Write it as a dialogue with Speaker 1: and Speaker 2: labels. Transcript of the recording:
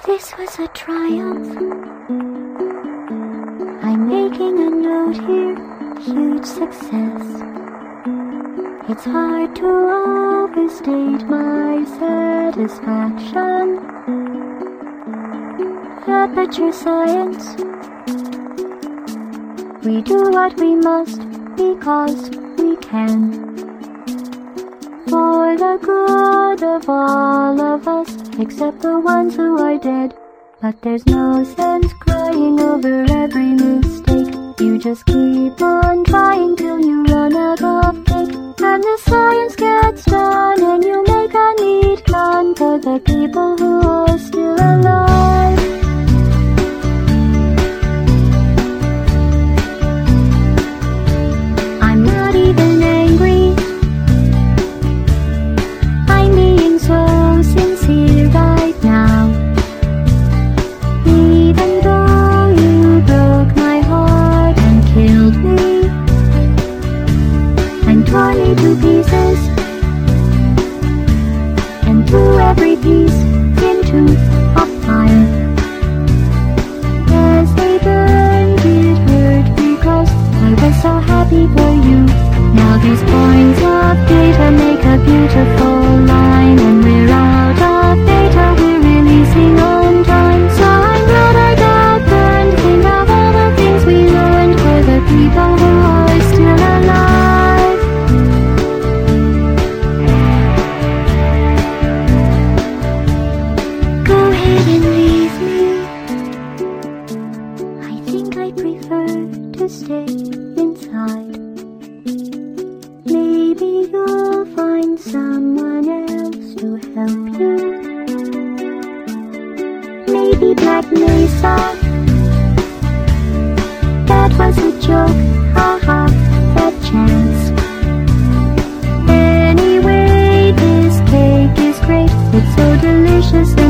Speaker 1: This was a triumph. I'm making a note here, huge success. It's hard to overstate my satisfaction. Aperture science. We do what we must because we can. For the good of all of us, except the ones who are dead. But there's no sense crying over every mistake. You just keep on trying till you run out of cake. And the science gets done and you make a neat plan for the people who are still alive. I'm not even angry. I'm being so sincere right now. Even though you broke my heart and killed me and tore me to pieces and threw every piece into a fire. As they burned, it hurt because I was so happy for you. Now these points of data make a beautiful line, and we're out of data, we're releasing on time. So I'm glad I got burned. Think of all the things we learned for the people who are still alive. Go ahead and leave me. I think I prefer to stay inside. Maybe you'll find someone else to help you. Maybe Black Mesa. That was a joke, haha, that chance. Anyway, this cake is great, it's so delicious.